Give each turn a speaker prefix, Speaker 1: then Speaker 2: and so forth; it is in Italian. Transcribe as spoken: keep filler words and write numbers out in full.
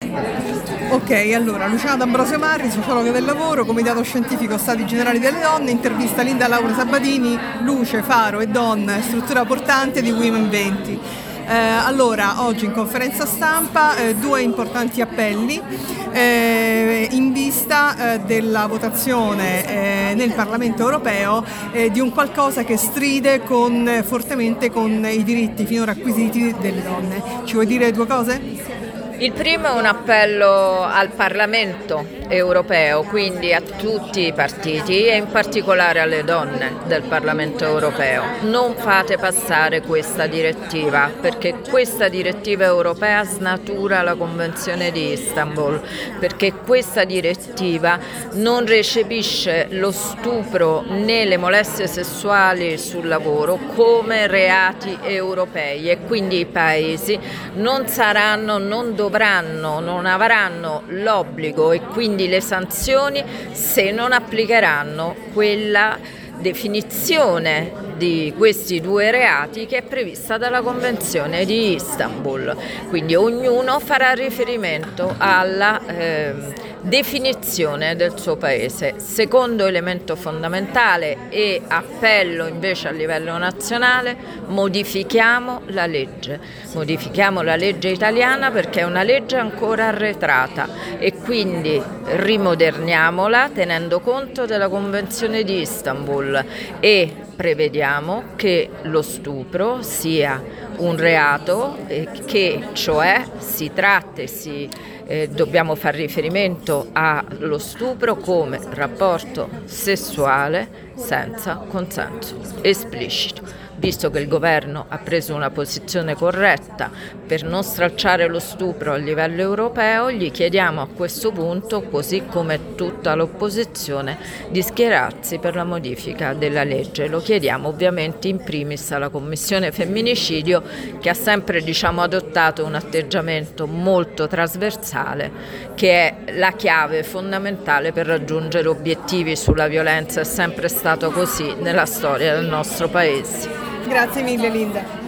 Speaker 1: Ok, allora, Luciana D'Ambrosio Marri, sociologa del lavoro, Comitato Scientifico Stati Generali delle Donne, intervista Linda Laura Sabatini, Luce, Faro e Donne, struttura portante di Women venti. Eh, allora, oggi in conferenza stampa eh, due importanti appelli eh, in vista eh, della votazione eh, nel Parlamento europeo eh, di un qualcosa che stride con, fortemente con i diritti finora acquisiti delle donne. Ci vuoi dire due cose?
Speaker 2: Il primo è un appello al Parlamento europeo, quindi a tutti i partiti e in particolare alle donne del Parlamento europeo. Non fate passare questa direttiva, perché questa direttiva europea snatura la Convenzione di Istanbul, perché questa direttiva non recepisce lo stupro né le molestie sessuali sul lavoro come reati europei, e quindi i paesi non saranno, non dovranno, non avranno l'obbligo e quindi le sanzioni se non applicheranno quella definizione di questi due reati che è prevista dalla Convenzione di Istanbul. Quindi ognuno farà riferimento alla eh, definizione del suo paese. Secondo elemento fondamentale e appello invece a livello nazionale: modifichiamo la legge, modifichiamo la legge italiana perché è una legge ancora arretrata e quindi rimoderniamola tenendo conto della Convenzione di Istanbul e prevediamo che lo stupro sia un reato, eh, che cioè si tratti, si, eh, dobbiamo far riferimento allo stupro come rapporto sessuale senza consenso esplicito. Visto che il governo ha preso una posizione corretta per non stralciare lo stupro a livello europeo, gli chiediamo a questo punto, così come tutta l'opposizione, di schierarsi per la modifica della legge. Lo chiediamo ovviamente in primis alla Commissione Femminicidio, che ha sempre diciamo, adottato un atteggiamento molto trasversale, che è la chiave fondamentale per raggiungere obiettivi sulla violenza. È sempre stato così nella storia del nostro Paese.
Speaker 1: Grazie mille Linda.